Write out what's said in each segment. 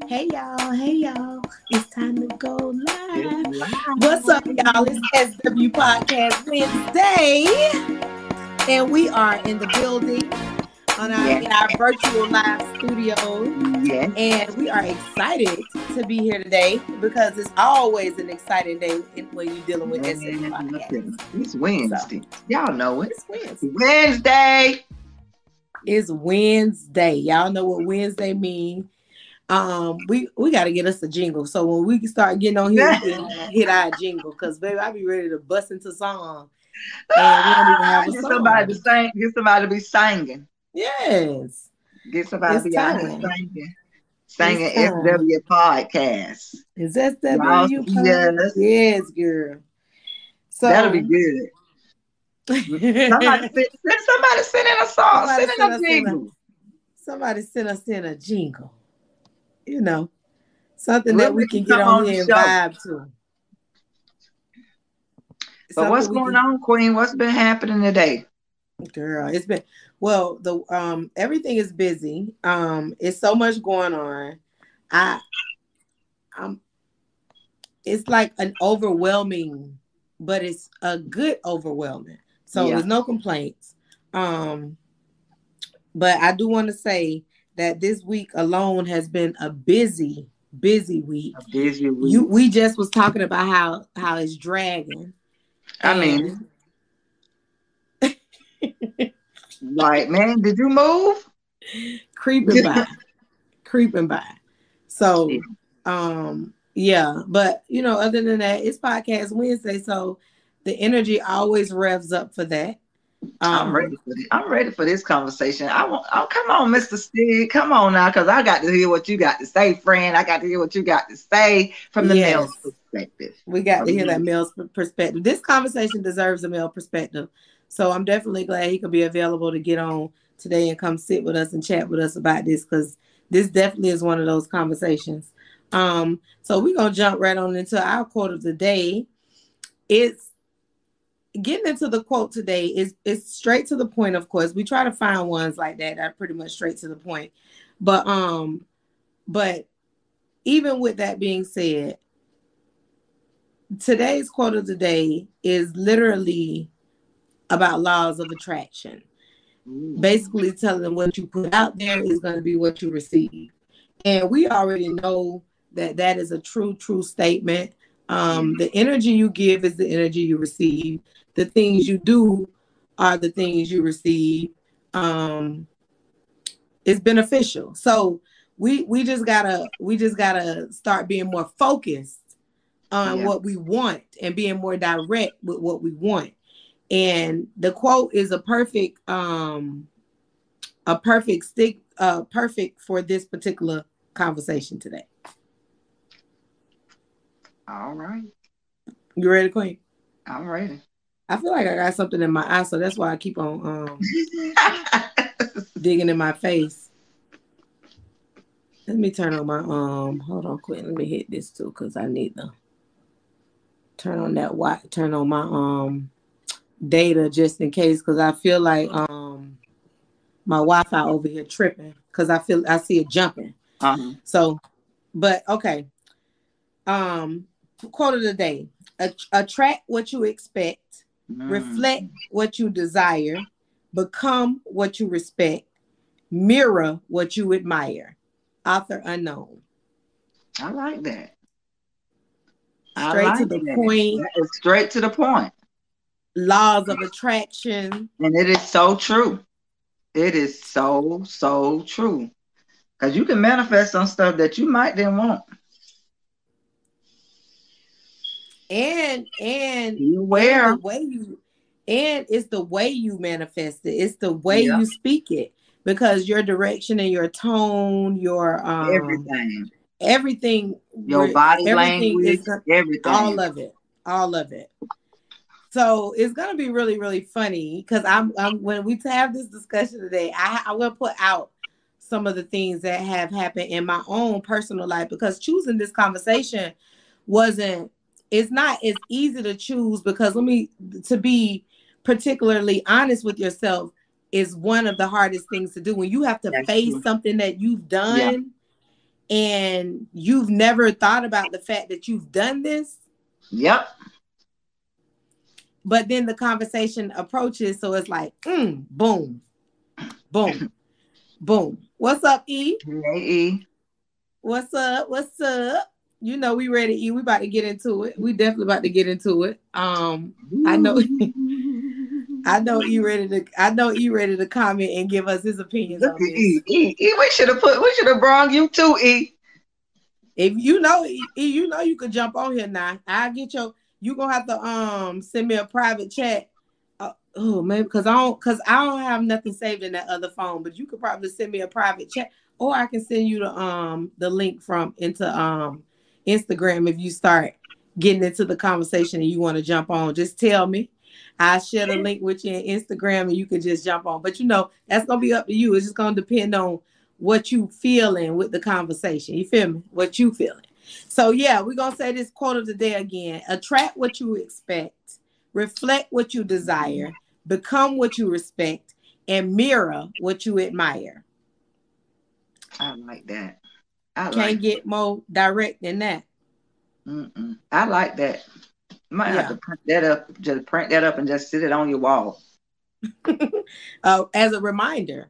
Hey y'all, it's time to go live. What's up, y'all? It's SW Podcast Wednesday, and we are in the building in our virtual live studio. And we are excited to be here today because it's always an exciting day when you're dealing with SW Podcast. It's Wednesday. So, y'all know it. It's Wednesday. It's Wednesday. Y'all know what Wednesday means. We got to get us a jingle. So when we start getting on here, we can hit our jingle. Because, baby, I be ready to bust into song. And we don't even have a song. Somebody to sing. Get somebody to be singing. Yes. Get somebody to be out singing. Singing SW Podcast. Is that SW Podcast? Yes, girl. So that'll be good. Somebody send in a song. Send in a jingle. Somebody send us in a jingle. You know, something that we can get on here and vibe to. But what's going on, Queen? What's been happening today? Girl, it's been everything is busy. It's so much going on. It's like an overwhelming, but it's a good overwhelming. So there's no complaints. But I do want to say that this week alone has been a busy week. A busy week. We just was talking about how it's dragging. I mean, like, man, did you move? Creeping by. So, but other than that, it's Podcast Wednesday, so the energy always revs up for that. I'm ready for this. I'm ready for this conversation. Come on, Mr. Stig. Come on now, because I got to hear what you got to say, friend. I got to hear what you got to say from the male's perspective. We got to hear that male's perspective. This conversation deserves a male perspective. So I'm definitely glad he could be available to get on today and come sit with us and chat with us about this, because this definitely is one of those conversations. So we're going to jump right on into our quote of the day. It's getting into the quote today is straight to the point. Of course, we try to find ones like that are pretty much straight to the point. But even with that being said, today's quote of the day is literally about laws of attraction. Basically telling them what you put out there is going to be what you receive. And we already know that is a true statement. The energy you give is the energy you receive. The things you do are the things you receive. It's beneficial. So we just gotta start being more focused on what we want and being more direct with what we want. And the quote is perfect for this particular conversation today. All right. You ready, Queen? I'm ready. I feel like I got something in my eye, so that's why I keep on digging in my face. Let me turn on my hold on, Queen. Let me hit this too, because I need to turn on my data just in case, because I feel like my Wi-Fi over here tripping, because I see it jumping. So, but okay. Quote of the day: attract what you expect, reflect what you desire, become what you respect, mirror what you admire. Author unknown. I like that. Straight to the point. That is straight to the point. Laws of attraction. And it is so true. It is so true. Because you can manifest some stuff that you might didn't want. And where it's the way you manifest it. It's the way you speak it, because your direction and your tone, your everything, your body language, everything, all of it. So it's gonna be really, really funny, because I'm when we have this discussion today, I will put out some of the things that have happened in my own personal life, because choosing this conversation it's not as easy to choose, because to be particularly honest with yourself is one of the hardest things to do when you have to face something that you've done and you've never thought about the fact that you've done this. Yep. But then the conversation approaches, so it's like, boom, boom, boom. What's up, E? Hey, E. What's up? What's up? You know we ready, E. We about to get into it. We definitely about to get into it. I know E ready to comment and give us his opinions Look on at this. E. We should have brought you too, E. If you know E, you know you could jump on here now. I'll get you gonna have to send me a private chat. Maybe because I don't have nothing saved in that other phone, but you could probably send me a private chat, or I can send you the link into Instagram if you start getting into the conversation and you want to jump on. Just tell me. I'll share the link with you on Instagram and you can just jump on. But that's gonna be up to you. It's just gonna depend on what you feeling with the conversation. You feel me? What you feeling. So yeah, we're gonna say this quote of the day again. Attract what you expect, reflect what you desire, become what you respect, and mirror what you admire. I like that. Can't get more direct than that. I like that. You might have to print that up. Just print that up and just sit it on your wall. As a reminder.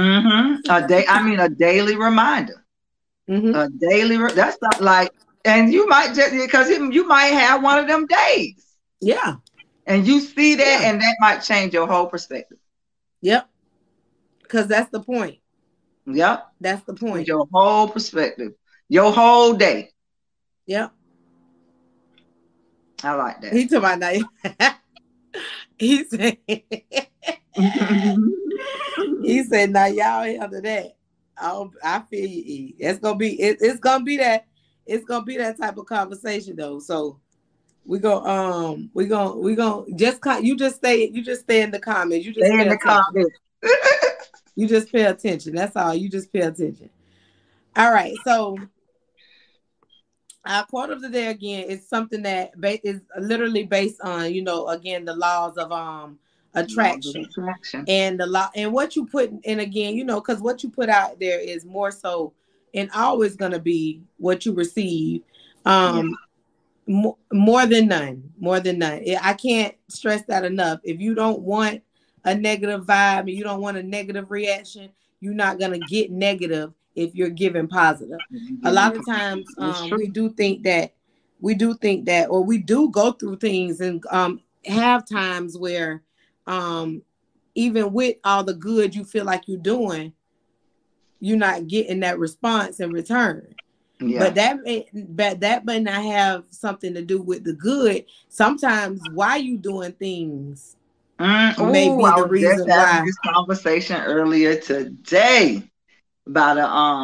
A daily reminder. A daily. That's not like, and you might just because you might have one of them days. Yeah. And you see that, and that might change your whole perspective. Yep. Because that's the point. Yep. That's the point. Your whole perspective, your whole day. Yep. I like that. He told my name. He said. He said, "Now y'all handle that." I feel you, E. It's gonna be that. It's gonna be that type of conversation though. So we go you just stay in the comments. You just stay in the comments. You just pay attention. That's all. You just pay attention. All right. So our quote of the day again is something that is literally based on, again, the laws of attraction and the law and what you put in, again, because what you put out there is more so and always going to be what you receive. More than none. I can't stress that enough. If you don't want a negative vibe and you don't want a negative reaction, you're not going to get negative if you're giving positive. A lot of times we do think that, or we do go through things and have times where even with all the good you feel like you're doing, you're not getting that response in return. Yeah. But that may not have something to do with the good. Sometimes why you doing things may be the reason why. This conversation earlier today about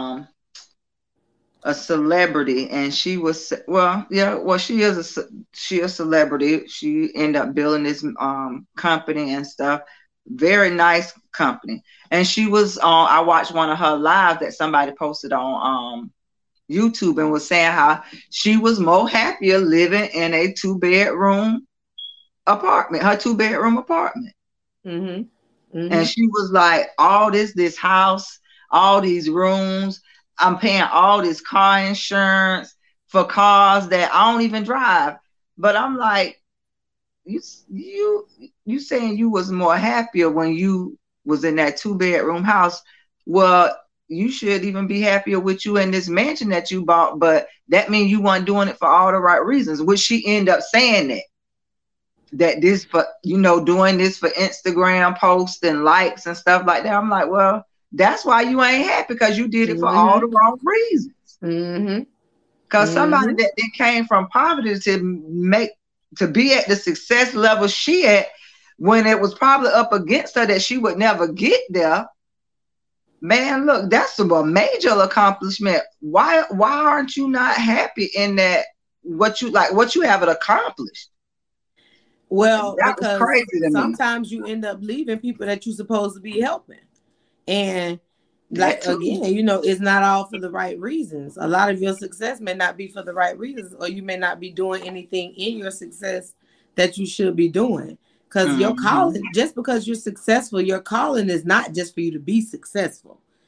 a celebrity, and she was she is a celebrity. She ended up building this company and stuff. Very nice company. And she was I watched one of her lives that somebody posted on YouTube and was saying how she was more happier living in a 2-bedroom apartment, her 2-bedroom apartment. And she was like, all this house, all these rooms, I'm paying all this car insurance for cars that I don't even drive. But I'm like, you saying you was more happier when you was in that 2-bedroom house. Well, you should even be happier with you in this mansion that you bought, but that means you weren't doing it for all the right reasons, which she ended up saying that this for, doing this for Instagram posts and likes and stuff like that. I'm like, well, that's why you ain't happy, because you did it for all the wrong reasons. Because somebody that came from poverty to be at the success level she at, when it was probably up against her that she would never get there. Man, look, that's a major accomplishment. Why aren't you not happy in that what you have accomplished? Well, because sometimes you end up leaving people that you're supposed to be helping. And again, it's not all for the right reasons. A lot of your success may not be for the right reasons, or you may not be doing anything in your success that you should be doing. Because your calling, just because you're successful, your calling is not just for you to be successful.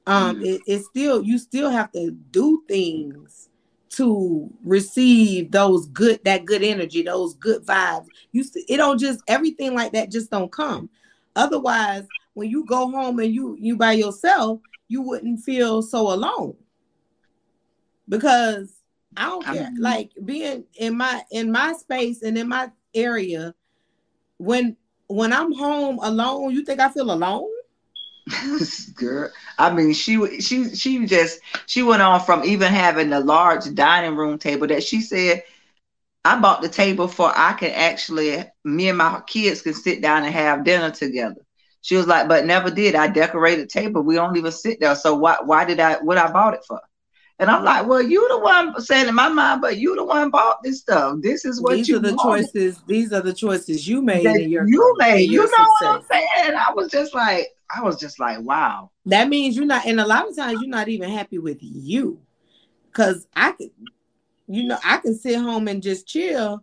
It's still, you still have to do things to receive that good energy, those good vibes. It don't just, everything like that just don't come. Otherwise, when you go home and you by yourself, you wouldn't feel so alone. Because I don't care, like being in my space and in my area, when I'm home alone, you think I feel alone? Girl, I mean, she went on from even having a large dining room table that she said, I bought the table for I can actually, me and my kids can sit down and have dinner together. She was like, but never did. I decorated the table. We don't even sit there. So what I bought it for? And I'm like, well, you the one saying in my mind, but you the one bought this stuff. This is what these are the choices. These are the choices you made in your you made. You know success. what I'm saying? I was just like, wow. That means you're not, and a lot of times you're not even happy with you. Cause I can sit home and just chill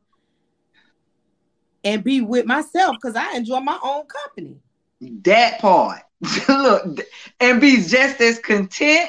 and be with myself because I enjoy my own company. That part. Look, and be just as content.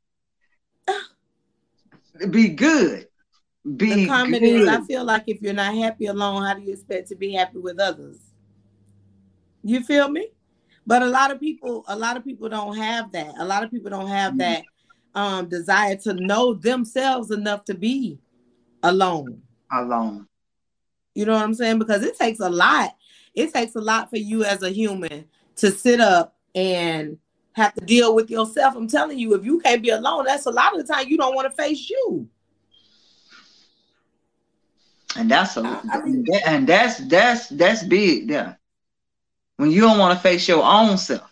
Be good. The comment is, I feel like if you're not happy alone, how do you expect to be happy with others? You feel me? But a lot of people don't have that. A lot of people don't have that desire to know themselves enough to be alone. You know what I'm saying? Because it takes a lot. It takes a lot for you as a human to sit up and have to deal with yourself. I'm telling you, if you can't be alone, that's a lot of the time you don't want to face you. And that's that's big there. When you don't want to face your own self.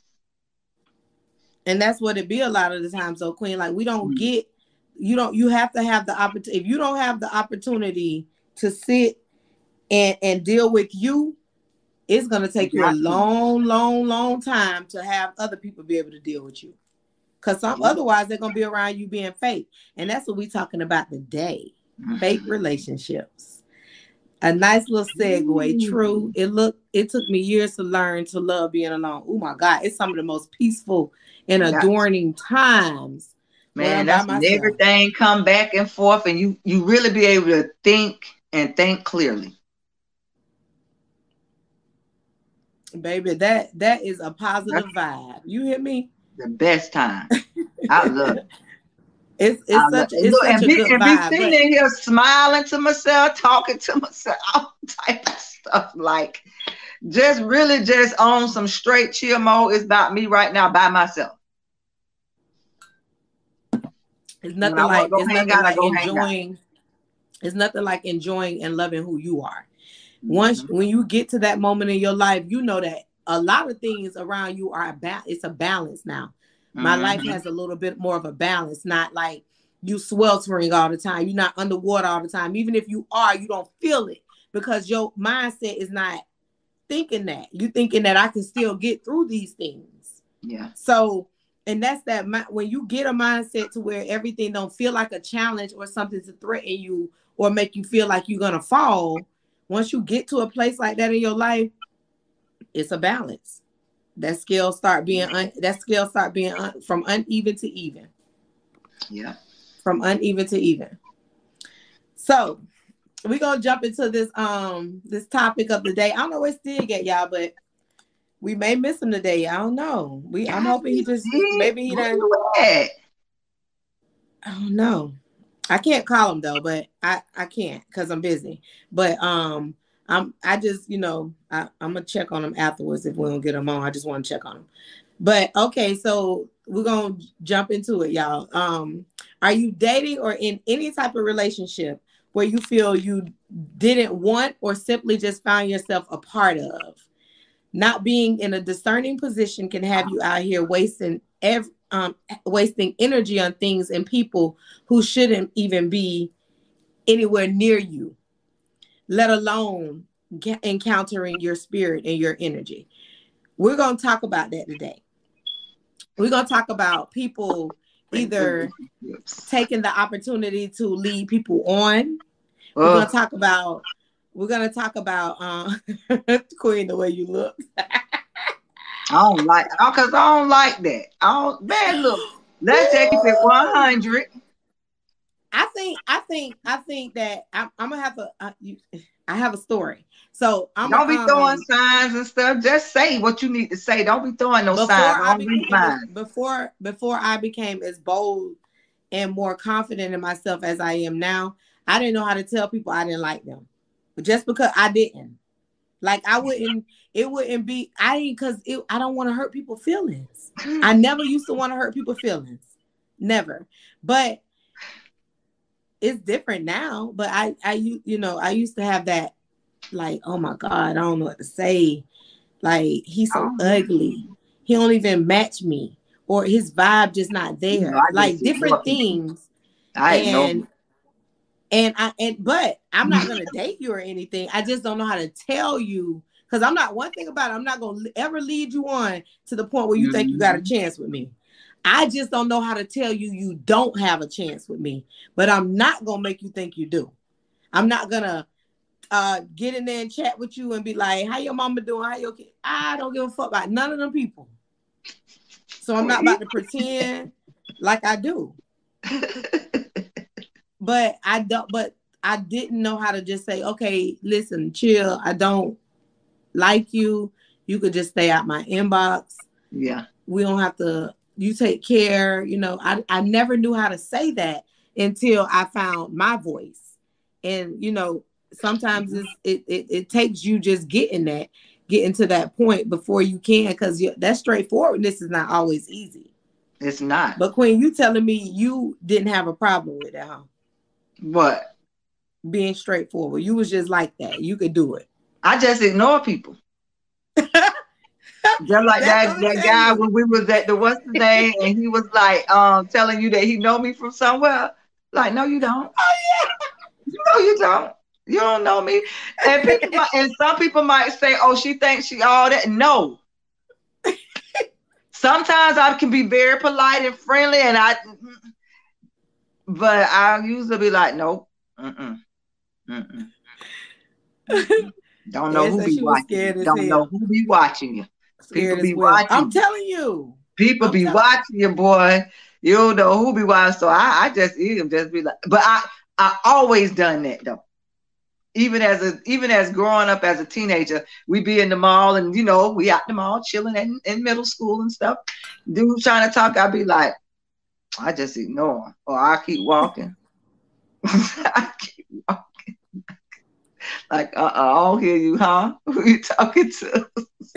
And that's what it be a lot of the time. So, Queen, like we don't get, you have to have the opportunity. If you don't have the opportunity to sit and deal with you, it's going to take you a long time to have other people be able to deal with you. Because otherwise they're going to be around you being fake. And that's what we're talking about today. Fake relationships. A nice little segue. True. It took me years to learn to love being alone. Oh my God. It's some of the most peaceful and adorning times. Man, that's when everything come back and forth and you really be able to think clearly. Baby, that is a positive vibe. You hear me? The best time. I love it. It's such a good vibe. Be sitting here smiling to myself, talking to myself, all type of stuff. Like just really just on some straight chill mode. It's about me right now by myself. It's nothing like enjoying and loving who you are. When you get to that moment in your life, you know that a lot of things around you are it's a balance now. My life has a little bit more of a balance, not like you sweltering all the time. You're not underwater all the time. Even if you are, you don't feel it because your mindset is not thinking that. You're thinking that I can still get through these things. Yeah. So, and that's that when you get a mindset to where everything don't feel like a challenge or something to threaten you or make you feel like you're going to fall. Once you get to a place like that in your life, it's a balance. That scale start being from uneven to even. Yeah. From uneven to even. So we're gonna jump into this this topic of the day. I don't know where Stig at, y'all, but we may miss him today. I don't know. I'm hoping he just maybe he done. I don't know. I can't call him though, but I can't because I'm busy. But I just, I'm gonna check on him afterwards if we don't get him on. I just want to check on him. But okay, so we're gonna jump into it, y'all. Are you dating or in any type of relationship where you feel you didn't want or simply just found yourself a part of? Not being in a discerning position can have you out here wasting energy on things and people who shouldn't even be anywhere near you, let alone encountering your spirit and your energy. We're going to talk about that today. We're going to talk about people either taking the opportunity to lead people on. We're going to talk about Queen, the way you look. I don't like because I don't like that. I don't man, look, let's take it to 100. I think that I'm gonna have to. I have a story, so I'm Don't be throwing signs and stuff. Just say what you need to say. Don't be throwing no signs. I don't read mine. Before I became as bold and more confident in myself as I am now, I didn't know how to tell people I didn't like them, just because I didn't. Like I wouldn't. It wouldn't be. Because I don't want to hurt people's feelings. I never used to want to hurt people's feelings. Never. But it's different now. But I used to have that. Like, oh my God, I don't know what to say. Like, he's so ugly. He don't even match me, or his vibe just not there. Like different things. But I'm not gonna date you or anything. I just don't know how to tell you, because I'm not. One thing about it, I'm not gonna ever lead you on to the point where you think you got a chance with me. I just don't know how to tell you you don't have a chance with me. But I'm not gonna make you think you do. I'm not gonna get in there and chat with you and be like, how your mama doing? How your kid? I don't give a fuck about none of them people. So I'm not about to pretend like I do. But I didn't know how to just say, okay, listen, chill. I don't like you. You could just stay out my inbox. Yeah. We don't have to, you take care. I never knew how to say that until I found my voice. And, sometimes it takes you just getting to that point before you can, because that straightforwardness is not always easy. It's not. But Queen, you telling me you didn't have a problem with that, huh? What? Being straightforward. You was just like that. You could do it. I just ignore people. Just like that guy when we was at the what's the name, and he was like telling you that he know me from somewhere. Like, no, you don't. Oh yeah. No, you don't. You don't know me. And some people might say, oh, she thinks she all that. No. Sometimes I can be very polite and friendly, but I usually be like, nope. Don't know who be watching you. Don't know who be watching you. People be watching. I'm telling you. People be watching you, boy. You don't know who be watching. So I just be like, but I always done that though. Even as growing up as a teenager, we be in the mall and we out the mall chilling in middle school and stuff. Dude trying to talk, I'd be like, I just ignore him, or I keep walking. I keep walking. Like, I don't hear you, huh? Who you talking to?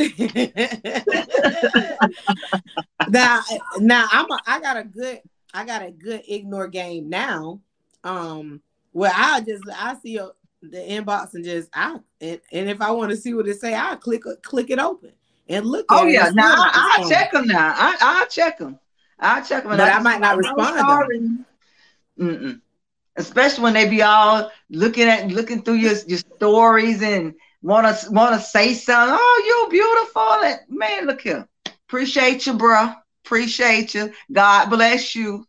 Now I got a good ignore game now. Where I see the inbox and and if I want to see what it say, I'll click it open and look at it. Oh yeah, now I'll check them now. I'll check them. But I might not respond to them. Especially when they be all looking through your stories and wanna say something. Oh, you beautiful. And, man, look here. Appreciate you, bro. Appreciate you. God bless you.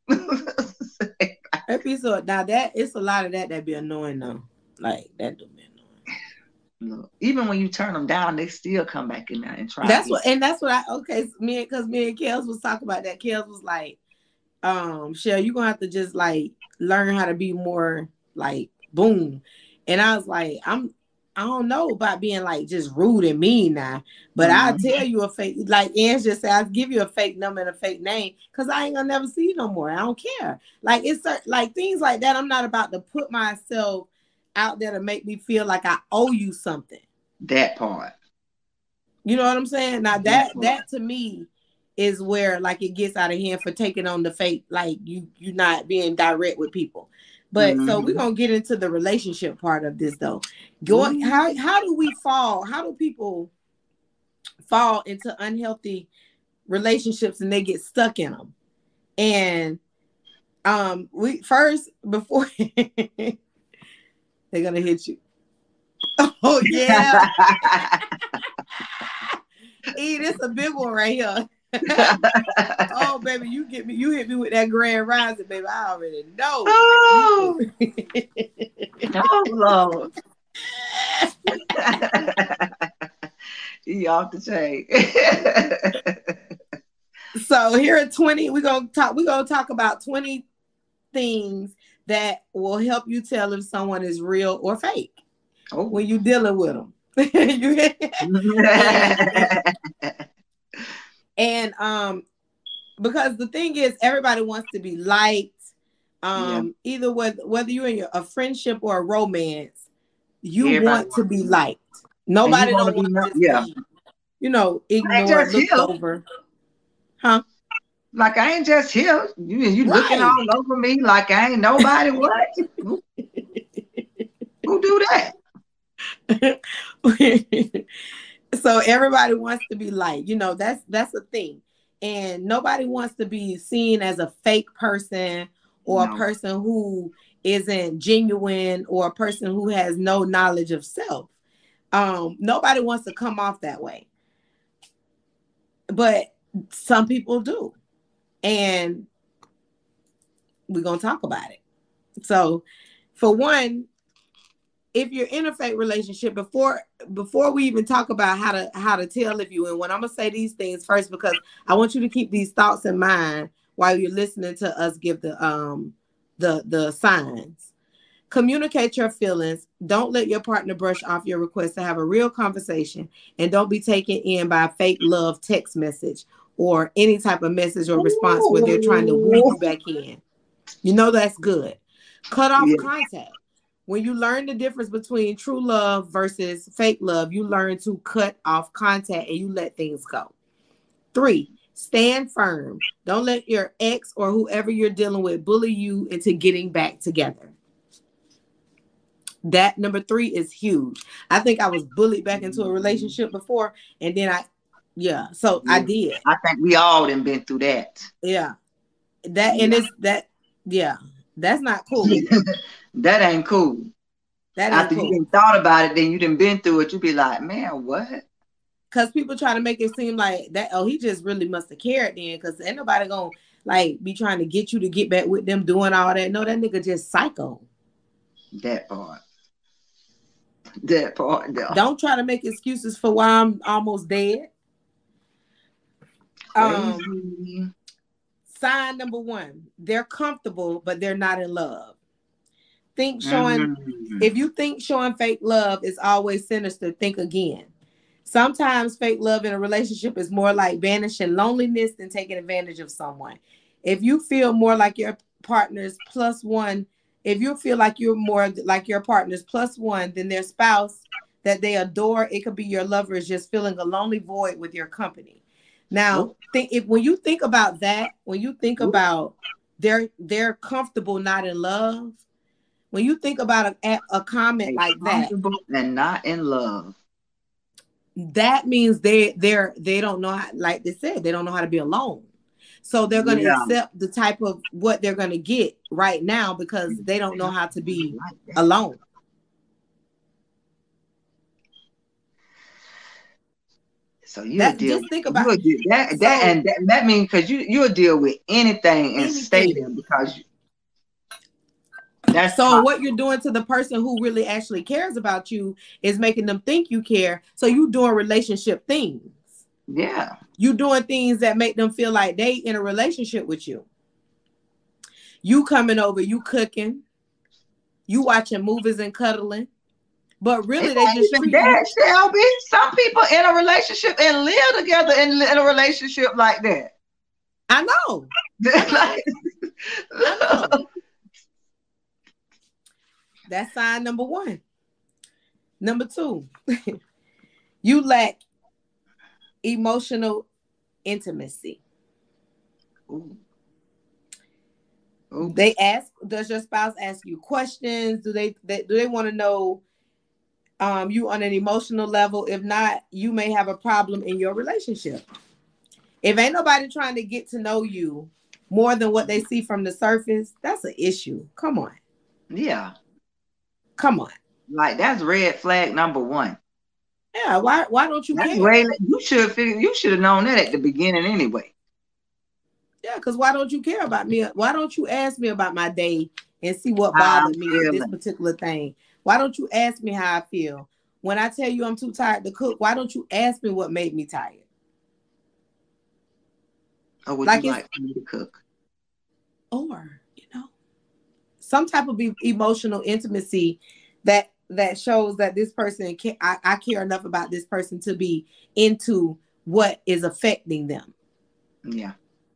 Episode. Now that it's a lot of that be annoying though. Like that do be annoying. Look, even when you turn them down, they still come back in there and try. That's what me and Kels was talking about that. Kels was like, Shell, you're gonna have to just like learn how to be more like boom. And I was like, I don't know about being like just rude and mean now, but I'll tell you a fake, like Ange just said, I'll give you a fake number and a fake name because I ain't gonna never see you no more. I don't care. Like it's like things like that. I'm not about to put myself out there to make me feel like I owe you something. That part. You know what I'm saying? Now that to me is where like it gets out of hand for taking on the fake, like you not being direct with people. But so we're gonna get into the relationship part of this though. How do we fall? How do people fall into unhealthy relationships and they get stuck in them? And we first before they're gonna hit you. Oh yeah. This a big one right here. Oh baby, you hit me with that Grand Rising, baby. I already know. Oh, oh Lord. He off the chain. So here at 20, we're gonna talk about 20 things that will help you tell if someone is real or fake when you're dealing with them. and because the thing is, everybody wants to be liked. Either whether you're in a friendship or a romance, you want to be liked. Nobody don't want to be, ignored, looked over. Huh? Like I ain't just here. You looking all over me like I ain't nobody. What? Who do that? So everybody wants to be liked. That's a thing. And nobody wants to be seen as a fake person or a person who isn't genuine or a person who has no knowledge of self. Nobody wants to come off that way. But some people do. And we're going to talk about it. So, for one, if you're in a fake relationship, before we even talk about how to tell if you in one, I'm going to say these things first because I want you to keep these thoughts in mind while you're listening to us give the signs. Communicate your feelings. Don't let your partner brush off your request to have a real conversation, and don't be taken in by a fake love text message or any type of message or response where they're trying to woo you back in. That's good. Cut off contact. When you learn the difference between true love versus fake love, you learn to cut off contact and you let things go. 3, stand firm. Don't let your ex or whoever you're dealing with bully you into getting back together. That number 3 is huge. I think I was bullied back into a relationship before, and then I did. I think we all done been through that. Yeah. That's not cool. That ain't cool. After you done thought about it, then you done been through it, you be like, man, what? Because people try to make it seem like that, he just really must have cared then, because ain't nobody gonna be trying to get you to get back with them doing all that. No, that nigga just psycho. That part. Don't try to make excuses for why I'm almost dead. Sign number 1, they're comfortable, but they're not in love. If you think showing fake love is always sinister, think again. Sometimes fake love in a relationship is more like banishing loneliness than taking advantage of someone. If you feel more like your partner's plus one, if you feel like you're more like your partner's plus one than their spouse that they adore, it could be your lover is just filling a lonely void with your company. Now, when you think about that, when you think about they're comfortable, not in love, when you think about a comment like that, and not in love, that means they don't know how, like they said, they don't know how to be alone. So they're going to accept the type of what they're going to get right now because they don't know how to be alone. So just think about that means because you'll deal with anything and stay there because that's so what you're doing to the person who really actually cares about you is making them think you care. So you doing relationship things. Yeah. You doing things that make them feel like they in a relationship with you. You coming over, you cooking, you watching movies and cuddling. But really, they just treat that, Shelby. Some people in a relationship and live together in a relationship like that. I know. I know. That's sign number 1. Number 2, you lack emotional intimacy. Ooh. They ask, does your spouse ask you questions? Do they want to know you on an emotional level? If not, you may have a problem in your relationship. If ain't nobody trying to get to know you more than what they see from the surface, that's an issue. Come on. Yeah. Come on. Like that's red flag number 1. Yeah, why don't you care? You should have known that at the beginning anyway. Yeah, because why don't you care about me? Why don't you ask me about my day and see what bothered me with this particular thing? Why don't you ask me how I feel? when I tell you I'm too tired to cook, why don't you ask me what made me tired? Or would like you like me to cook? Or, some type of emotional intimacy that shows that this person I care enough about this person to be into what is affecting them. Yeah.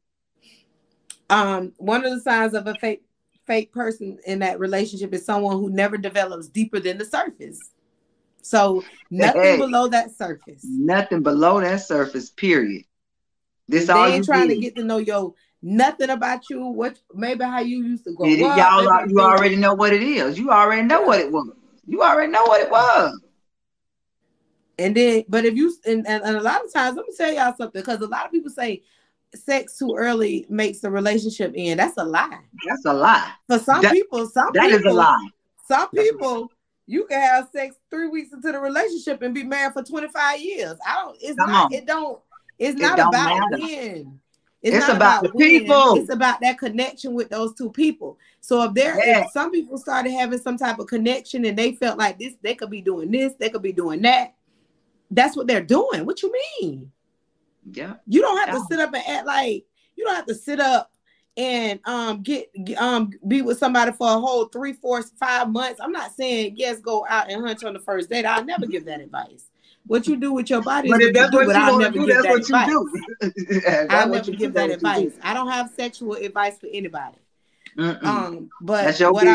One of the signs of a fake person in that relationship is someone who never develops deeper than the surface. So nothing below that surface. Nothing below that surface, period. This all they ain't trying to get to know nothing about you, what maybe how you used to grow up. Y'all, you already know what it is. You already know what it was. You already know what it was. And then, but if you and a lot of times, let me tell y'all something, because a lot of people say sex too early makes the relationship end. That's a lie. That's a lie. For some people, that is a lie. Some people, you can have sex 3 weeks into the relationship and be married for 25 years. It's not about when. It's about the people. It's about that connection with those two people. So if some people started having some type of connection and they felt like this, they could be doing this, they could be doing that. That's what they're doing. What you mean? Yeah. You don't have to sit up and act like you don't have to sit up and be with somebody for a whole 3, 4, 5 months. I'm not saying yes, go out and hunch on the first date. I'll never give that advice. What you do with your body is what you do, but I'll never give that advice. I'll never give that advice. I don't have sexual advice for anybody. But what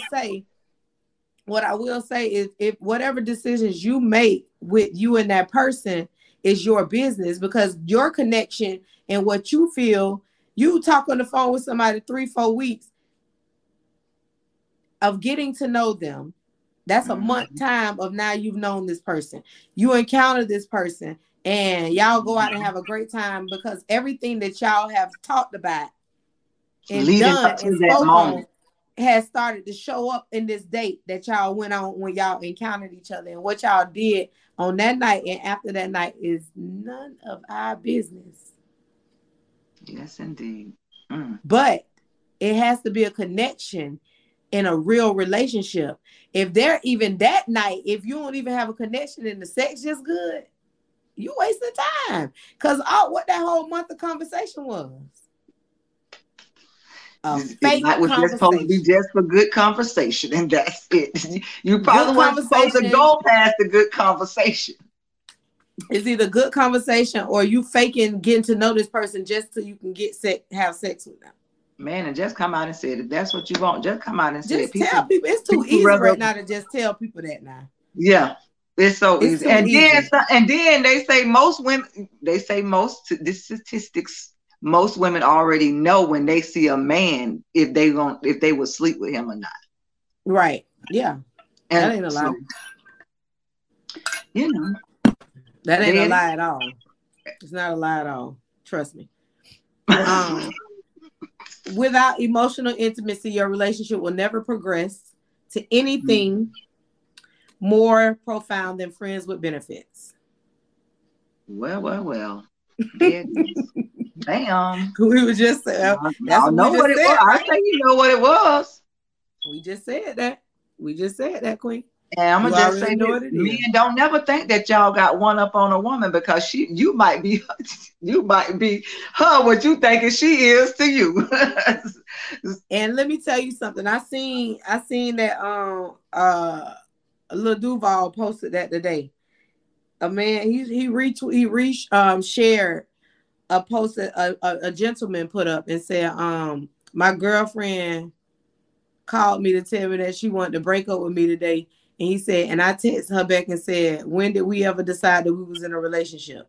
I will say is if whatever decisions you make with you and that person is your business, because your connection and what you feel, you talk on the phone with somebody 3-4 weeks of getting to know them. That's a month time of now you've known this person. You encounter this person and y'all go out and have a great time because everything that y'all have talked about and done and spoken on has started to show up in this date that y'all went on when y'all encountered each other. And what y'all did on that night and after that night is none of our business. Yes, indeed. But it has to be a connection in a real relationship. If they're even that night, if you don't even have a connection and the sex just good, you wasting time. Because what that whole month of conversation was. Fake was just supposed to be just for good conversation, and that's it. You probably weren't supposed to go past the good conversation. It's either good conversation or you faking getting to know this person just so you can have sex with them. Man, and just come out and say it. If that's what you want, just come out and say it. Just tell people. It's too easy right now to just tell people that now. Yeah, it's so easy. And then they say most women. They say the statistics. Most women already know when they see a man if they will sleep with him or not. Right. Yeah. And that ain't a lie. That ain't a lie at all. It's not a lie at all. Trust me. Without emotional intimacy, your relationship will never progress to anything more profound than friends with benefits. Well. Damn. We were just saying. I know what it was. I think you know what it was. We just said that, Queen. And I'm gonna just say this: men don't never think that y'all got one up on a woman because you might be her what you thinking she is to you. And let me tell you something. I seen that Lil Duval posted that today. A man he shared a post that a gentleman put up and said, my girlfriend called me to tell me that she wanted to break up with me today. And he said, and I texted her back and said, when did we ever decide that we was in a relationship?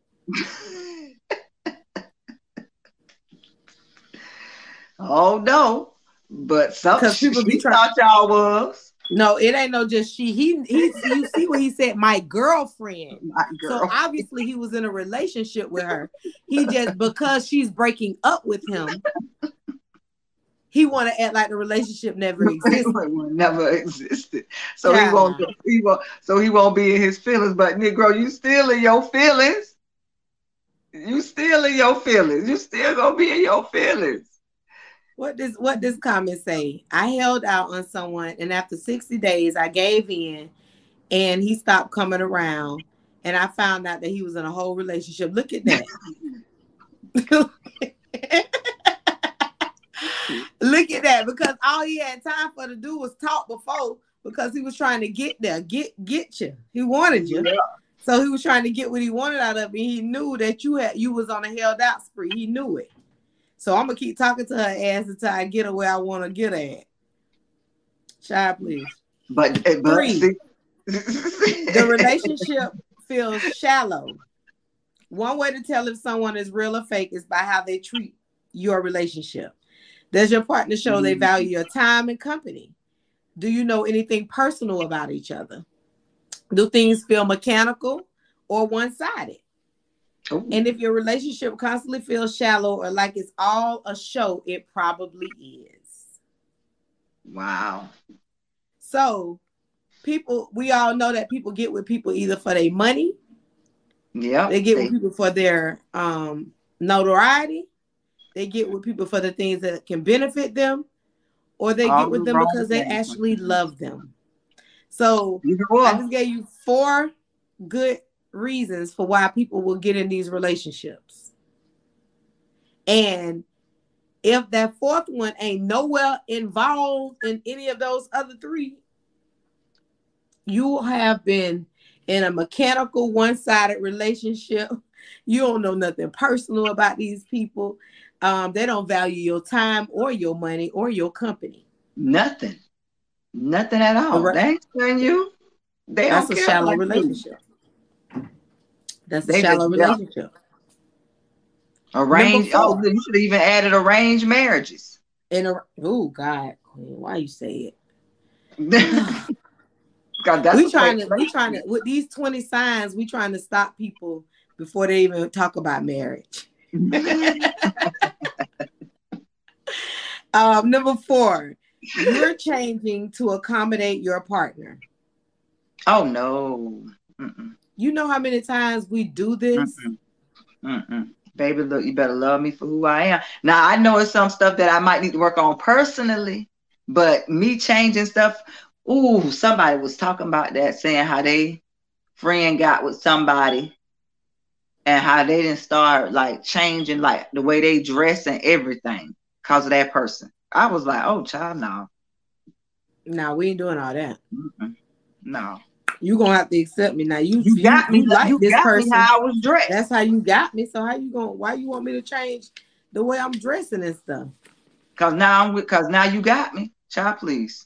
Oh no, but some people thought y'all was. No, it ain't no just she. He you see what he said, my girlfriend. So obviously he was in a relationship with her. He just because she's breaking up with him, he want to act like the relationship never existed. Never existed. So he won't be in his feelings. But Negro, you still in your feelings. You still in your feelings. You still gonna be in your feelings. What does comment say? I held out on someone, and after 60 days, I gave in and he stopped coming around, and I found out that he was in a whole relationship. Look at that. Look at that, because all he had time for to do was talk before, because he was trying to get there, get you. He wanted you. Yeah. So he was trying to get what he wanted out of me. He knew that you was on a held out spree. He knew it. So I'm gonna keep talking to her ass until I get her where I want to get her at. Child, please. But 3, the relationship feels shallow. One way to tell if someone is real or fake is by how they treat your relationship. Does your partner show they value your time and company? Do you know anything personal about each other? Do things feel mechanical or one-sided? Ooh. And if your relationship constantly feels shallow or like it's all a show, it probably is. Wow. So we all know that people get with people either for their money. Yeah. They get with people for their notoriety. They get with people for the things that can benefit them, or they get with them because they actually love them. So I just gave you 4 good reasons for why people will get in these relationships. And if that 4th one ain't nowhere involved in any of those other 3, you have been in a mechanical, one-sided relationship. You don't know nothing personal about these people. They don't value your time or your money or your company. Nothing at all. Right. They ain't telling you. That's a shallow relationship. That's a shallow relationship. Arranged. Oh, you should have even added arranged marriages. Oh God, Queen, why you say it? God, that's we trying to with these 20 signs. We trying to stop people before they even talk about marriage. Number 4, you're changing to accommodate your partner. Oh no. Mm-mm. You know how many times we do this? Baby, look, you better love me for who I am. Now, I know it's some stuff that I might need to work on personally, but me changing stuff. Ooh, somebody was talking about that, saying how they friend got with somebody and how they didn't start like changing like the way they dress and everything because of that person. I was like, oh, child, no. No, we ain't doing all that. No. You gonna have to accept me now. You got me. Like you this got person. Me how I was dressed. That's how you got me. So how you gonna? Why you want me to change the way I'm dressing and stuff? Cause now you got me. Child, please.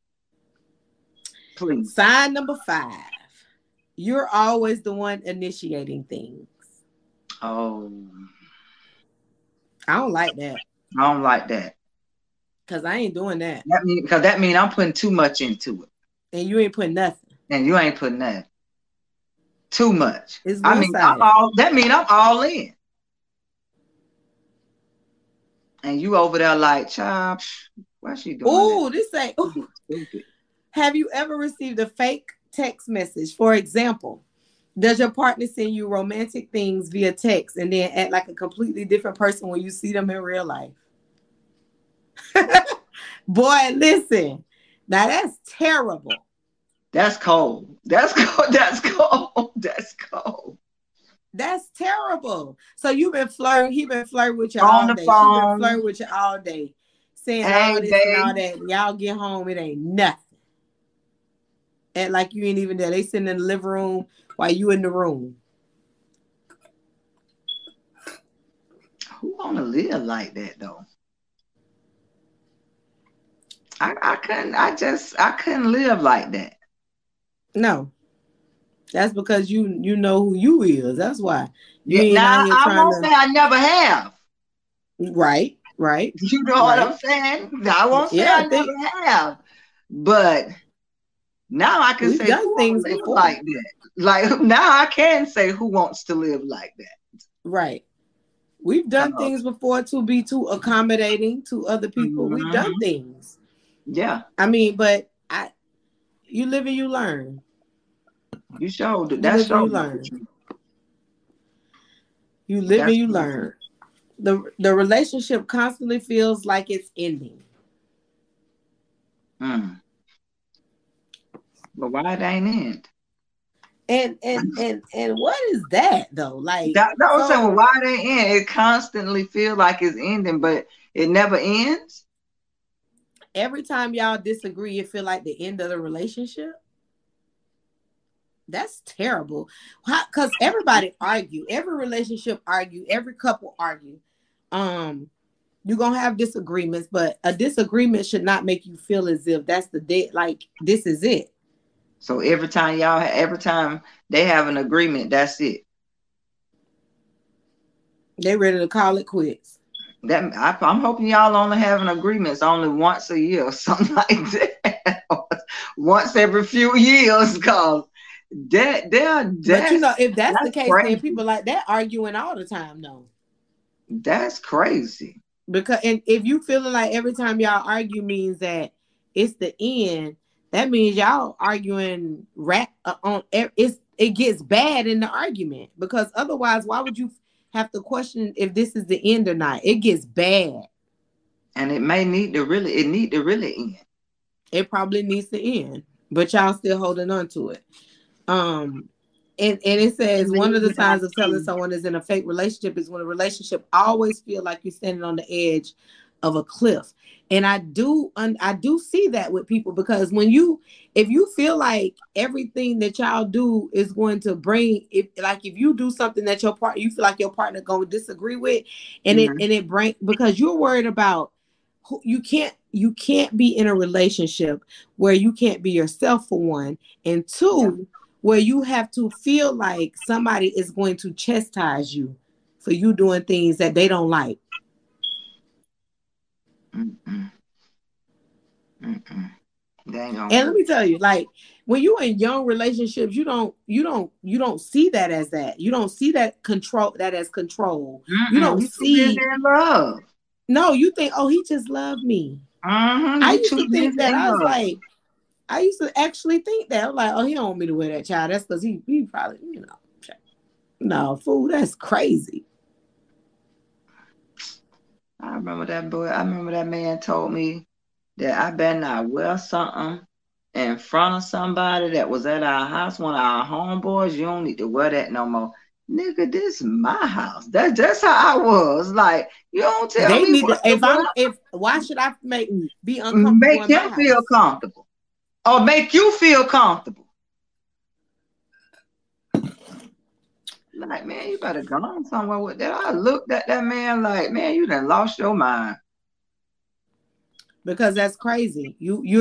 Please. Sign number 5. You're always the one initiating things. Oh. I don't like that. I don't like that. Cause I ain't doing that. That mean I'm putting too much into it. And you ain't putting nothing. And you ain't putting that. Too much. It's that mean I'm all in. And you over there like, child, what's she doing? Oh, this ain't stupid. Have you ever received a fake text message? For example, does your partner send you romantic things via text and then act like a completely different person when you see them in real life? Boy, listen. Now that's terrible. That's cold. That's cold. That's cold. That's cold. That's terrible. So you've been flirting. He been flirting with you all day. She been flirting with you all day, saying all this and all that. And y'all get home, it ain't nothing. Act like you ain't even there. They sitting in the living room while you in the room. Who wanna live like that though? I couldn't live like that. No. That's because you know who you is. That's why. I won't say I never have. Right. You know what I'm saying? I won't say I never have. But now I can say done things like that. Like now I can say who wants to live like that. Right. We've done things before to be too accommodating to other people. Mm-hmm. We've done things. Yeah. I mean, but you live and you learn. You showed it. That's you learn. You live and you learn. The relationship constantly feels like it's ending. But why it ain't end? And what is that though? Like, that was saying, so well, why they end? It constantly feel like it's ending, but it never ends. every time y'all disagree, it feel like the end of the relationship. That's terrible. Because everybody argue, every relationship argue, every couple argue. You're gonna have disagreements, but a disagreement should not make you feel as if that's the dead. Like this is it. So every time they have an agreement, that's it. They ready to call it quits. I'm hoping y'all only having agreements only once a year or something like that. Once every few years, cause that But you know, if that's the case, crazy. then people like that arguing all the time, though. That's crazy. Because and if you feeling like every time y'all argue means that it's the end, that means y'all arguing on it gets bad in the argument. Because otherwise, why would you have to question if this is the end or not? It gets bad. And it need to really end. It probably needs to end, but y'all still holding on to it. And it says one of the signs of telling someone is in a fake relationship is when a relationship always feel like you're standing on the edge of a cliff. And I do see that with people, because if you feel like everything that y'all do is going to bring, if you do something that you feel like your partner going to disagree with, and it bring, because you're worried about you can't be in a relationship where you can't be yourself, for one, and two, where you have to feel like somebody is going to chastise you for you doing things that they don't like. Mm-mm. Mm-mm. And let me tell you, like when you're in young relationships, you don't see that as that. You don't see that as control. Mm-mm. You don't see love. No, you think, oh, he just loved me. I used to think that. I used to actually think that. I'm like, oh, he don't want me to wear that, child. That's because he probably, no, fool, that's crazy. I remember that boy. I remember that man told me that I better not wear something in front of somebody that was at our house, one of our homeboys. You don't need to wear that no more. Nigga, this is my house. That's how I was. Like, you don't tell they me need to, why should I be uncomfortable? Make him feel comfortable. Or make you feel comfortable. Like, man, you better go on somewhere with that. I looked at that man like, man, you done lost your mind. Because that's crazy.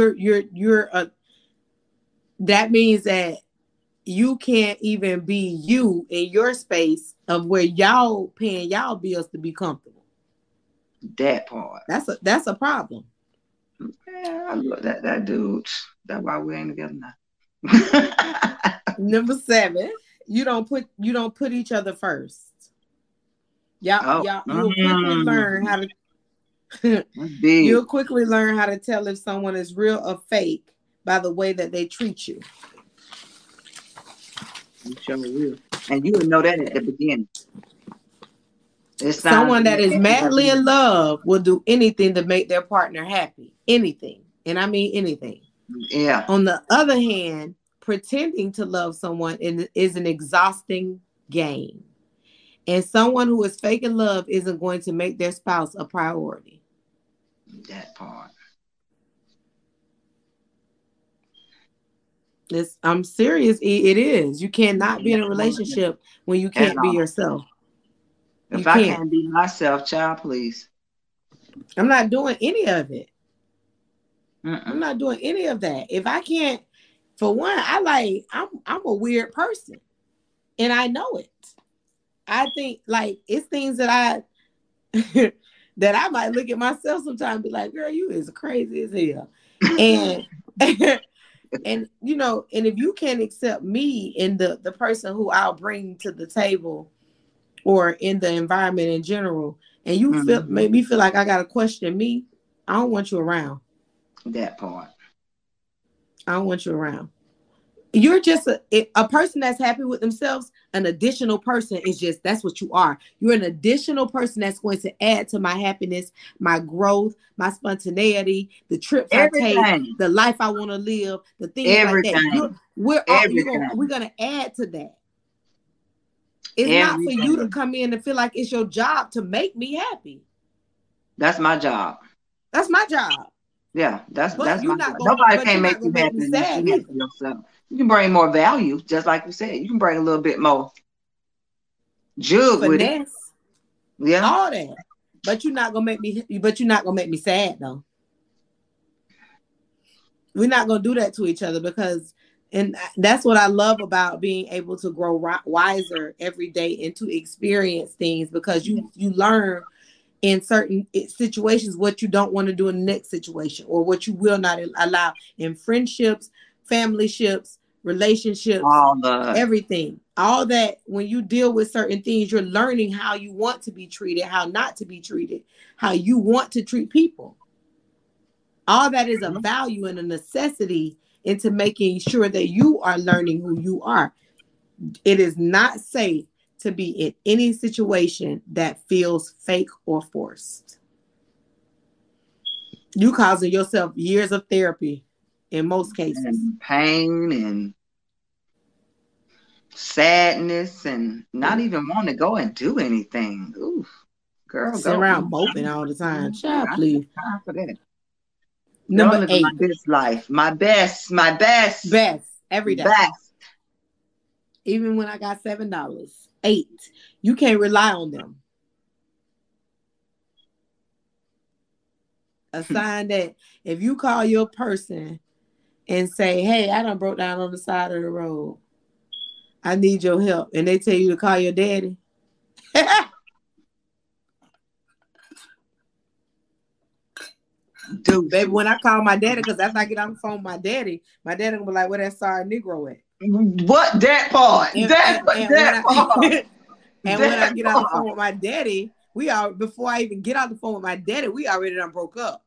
That means that you can't even be you in your space of where y'all paying y'all bills to be comfortable. That part. That's a problem. Yeah, I looked at that dude. That's why we ain't together now. Number 7, you don't put each other first. You'll quickly learn how to you'll quickly learn how to tell if someone is real or fake by the way that they treat you. I'm sure you will. And you would know that at the beginning. Someone that is madly in love will do anything to make their partner happy. Anything. And I mean anything. Yeah. On the other hand, pretending to love someone is an exhausting game. And someone who is faking love isn't going to make their spouse a priority. That part. I'm serious. It is. You cannot be in a relationship when you can't be yourself. If I can't be myself, child, please. I'm not doing any of it. I'm not doing any of that. If I can't, for one, I'm a weird person, and I know it. I think like it's things that I that I might look at myself sometimes and be like, girl, you is crazy as hell. And and and if you can't accept me and the person who I'll bring to the table or in the environment in general, and you make me feel like I gotta question me, I don't want you around. That part. I don't want you around. You're just a person that's happy with themselves. An additional person is just, that's what you are. You're an additional person that's going to add to my happiness, my growth, my spontaneity, the trips I take, Everything. the life I want to live, the things Everything. like that. We're gonna add to that. It's not for you to come in and feel like it's your job to make me happy. That's my job. That's my job. Yeah, that's my job. Gonna, nobody can make you happy unless you happy yourself. You can bring more value, just like you said. You can bring a little bit more jug with it. Yeah, all that. But you're not gonna make me. But you're not gonna make me sad though. We're not gonna do that to each other because, and that's what I love about being able to grow wiser every day and to experience things, because you learn in certain situations what you don't want to do in the next situation, or what you will not allow in friendships, family ships, relationships, everything. All that, when you deal with certain things, you're learning how you want to be treated, how not to be treated, how you want to treat people. All that is a value and a necessity into making sure that you are learning who you are. It is not safe to be in any situation that feels fake or forced. You causing yourself years of therapy in most cases. And pain and sadness and not even want to go and do anything. Ooh, girl, sit around moping all the time. Child, please. Time for that. Number 8. My best life. My best every day. Best. Even when I got $7. 8. You can't rely on them. A sign that if you call your person and say, hey, I done broke down on the side of the road, I need your help, and they tell you to call your daddy. Dude, baby, when I call my daddy, because after I get on the phone with my daddy gonna be like, where that sorry Negro at? What? That part. And when I get on the phone with my daddy, before I even get on the phone with my daddy, we already done broke up.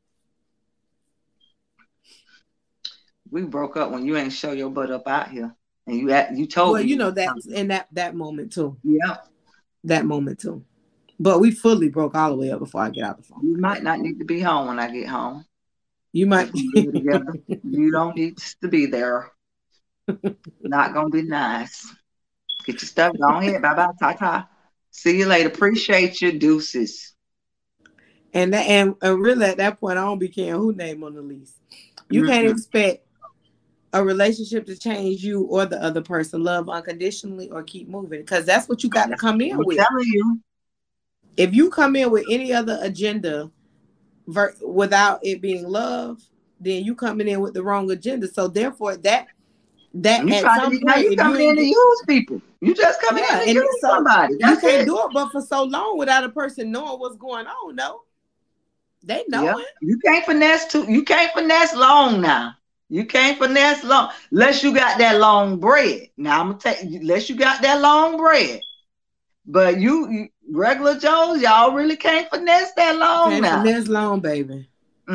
We broke up when you ain't show your butt up out here. And you told me. Well, you know that in that moment too. Yeah. That moment too. But we fully broke all the way up before I get out the phone. You might not need to be home when I get home. You might. You don't need to be there. Not gonna be nice. Get your stuff. Go ahead. Bye-bye. Ta-ta. See you later. Appreciate your deuces. And really at that point, I don't be caring who name on the lease. You can't expect a relationship to change you or the other person. Love unconditionally or keep moving, because that's what you got to come in with. I'm telling you. If you come in with any other agenda without it being love, then you coming in with the wrong agenda. So therefore, that at some point, you come in to use people. You just come in and use somebody. You can't do it, but for so long without a person knowing what's going on. No, they know it. You can't finesse too. You can't finesse long now. You can't finesse long unless you got that long bread. Now I'm gonna tell you, unless you got that long bread. But you regular Joes, y'all really can't finesse that long now. Finesse long, baby.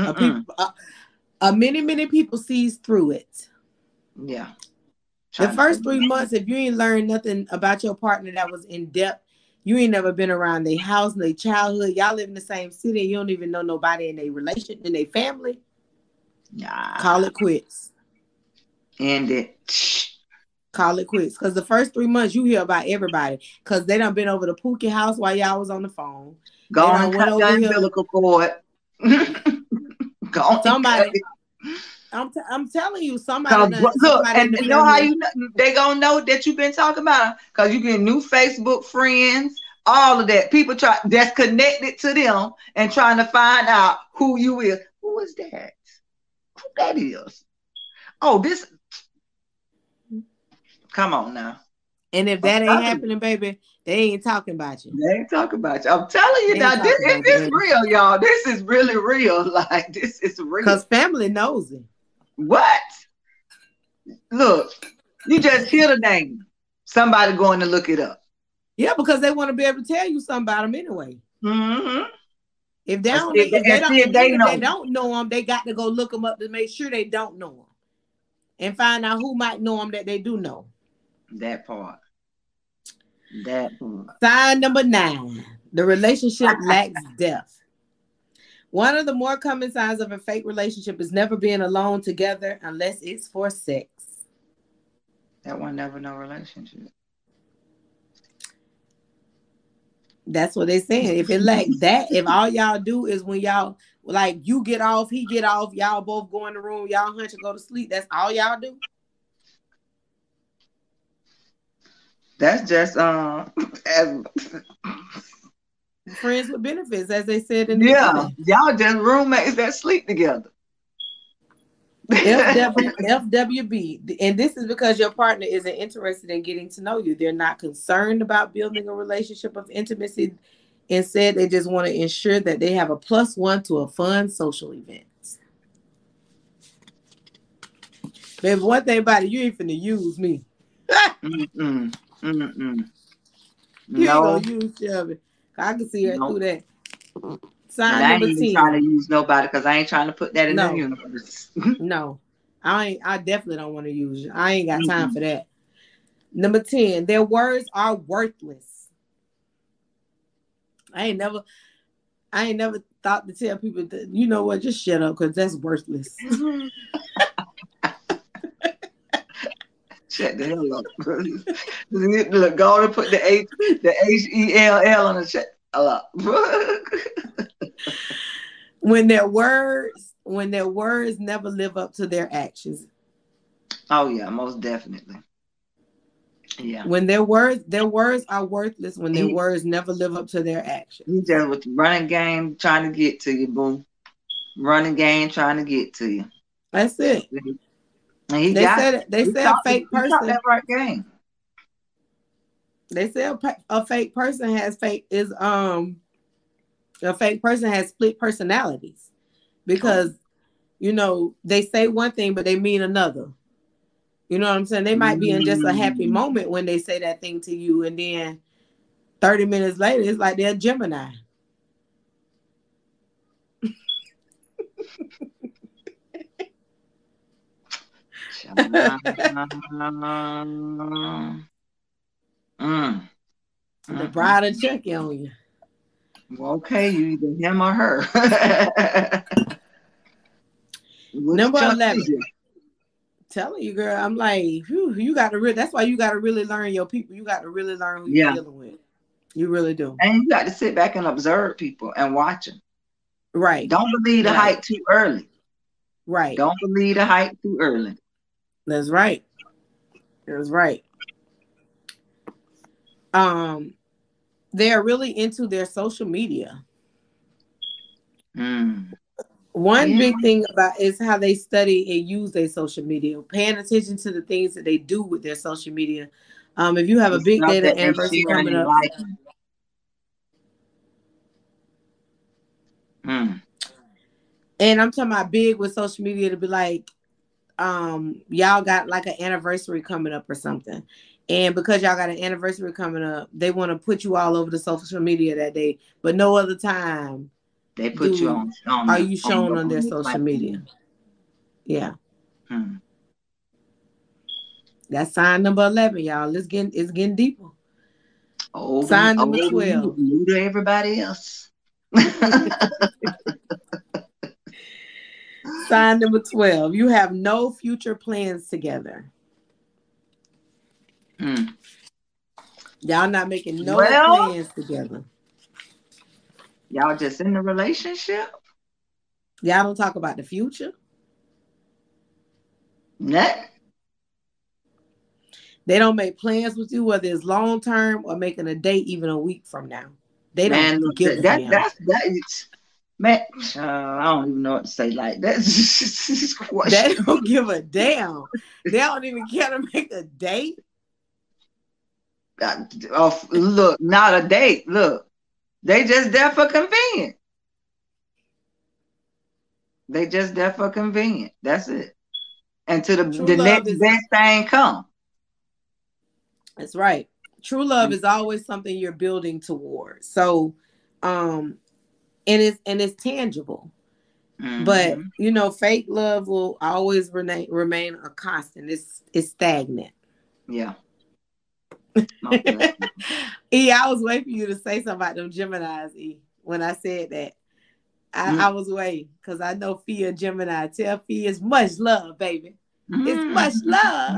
Many people sees through it. Yeah. The first 3 months, if you ain't learned nothing about your partner that was in depth, you ain't never been around their house, their childhood. Y'all live in the same city. You don't even know nobody in their relation, in their family. Nah. Call it quits. End it. Call it quits. Because the first 3 months, you hear about everybody. Because they done been over to Pookie house while y'all was on the phone. Go on, cut the umbilical cord. Go on, somebody. I'm telling you, somebody. Look, and you know how they gonna know that you've been talking about them, because you get new Facebook friends, all of that. People that's connected to them and trying to find out who you is. Who is that? Who that is? Oh, this. Come on now. And if that ain't happening, baby, they ain't talking about you. They ain't talking about you. I'm telling you now, this is real, y'all. This is really real. Like, this is real. Because family knows it. What? Look, you just hear the name. Somebody going to look it up. Yeah, because they want to be able to tell you something about them anyway. Mm-hmm. If they don't know them, they got to go look them up to make sure they don't know them. and find out who might know them that they do know. That part. That part. Sign number 9, the relationship lacks depth. One of the more common signs of a fake relationship is never being alone together unless it's for sex. That one never no relationship. That's what they're saying. If it lacks that, if all y'all do is when y'all, like, you get off, he get off, y'all both go in the room, y'all hunch and go to sleep, that's all y'all do? That's just friends with benefits, as they said in the beginning. Y'all just roommates that sleep together. FWB, and this is because your partner isn't interested in getting to know you. They're not concerned about building a relationship of intimacy. Instead, they just want to ensure that they have a +1 to a fun social event. Baby, one thing about it, you ain't finna use me. You ain't gonna use Shelby. I can see her through that. Sign number 10. I ain't trying to use nobody because I ain't trying to put that in the universe. No, I definitely don't want to use you. I ain't got time for that. Number 10, their words are worthless. I ain't never thought to tell people that, you know what, just shut up because that's worthless. Shut the hell up. Look, go and put the HELL on the shut up. When their words never live up to their actions. Oh yeah, most definitely. Yeah. When their words are worthless, when their words never live up to their actions. You just with the running game trying to get to you, boo. Running game trying to get to you. That's it. And they said a fake person. That right game. They said a fake person has split personalities because you know they say one thing but they mean another. You know what I'm saying? They might be in just a happy moment when they say that thing to you, and then 30 minutes later, it's like they're Gemini. The bride will check on you. Well, okay, you either him or her. Number 11. Telling you, girl, I'm like, you got to that's why you got to really learn your people. You got to really learn who you're dealing with. You really do. And you got to sit back and observe people and watch them. Right. Don't believe the hype too early. Right. Don't believe the hype too early. That's right. That's right. They're really into their social media. One big thing about is how they study and use their social media, paying attention to the things that they do with their social media. If you have a big data anniversary coming up, and I'm talking about big with social media to be like, y'all got like an anniversary coming up or something. And because y'all got an anniversary coming up, they want to put you all over the social media that day, but no other time. They put you on. Are you shown on their social media? Yeah. That's sign number 11, y'all. It's getting deeper. Sign number 12. New to everybody else. Sign number 12. You have no future plans together. Y'all not making no plans together. Y'all just in the relationship? Y'all don't talk about the future? Nothing. They don't make plans with you, whether it's long term or making a date even a week from now. They don't give a damn. Man, I don't even know what to say. Like that's they don't give a damn. They don't even care to make a date. Look, not a date. Look, they just there for convenience. They just there for convenience. That's it. Until the next best thing come. That's right. True love is always something you're building towards. So, and it's tangible. But Mm-hmm. you know, fake love will always remain a constant. It's stagnant. Yeah. Okay. E, I was waiting for you to say something about them Geminis, E. When I said that, I was waiting because I know Fia Gemini. Tell Fia it's much love, baby. It's much Mm-hmm. love.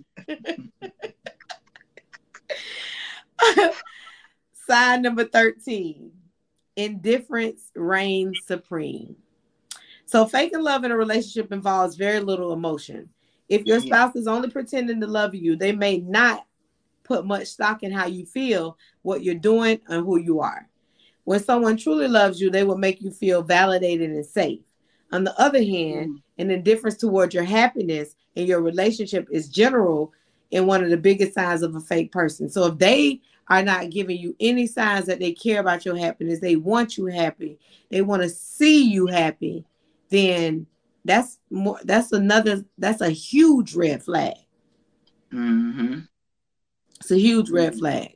Sign number 13. Indifference reigns supreme. So faking love in a relationship involves very little emotion. If your Yeah. spouse is only pretending to love you, they may not put much stock in how you feel, what you're doing, and who you are. When someone truly loves you, they will make you feel validated and safe. On the other hand, Mm. an indifference toward your happiness in your relationship is general and one of the biggest signs of a fake person. So if they are not giving you any signs that they care about your happiness, they want you happy, they want to see you happy, then that's a huge red flag. Mm-hmm. It's a huge red flag.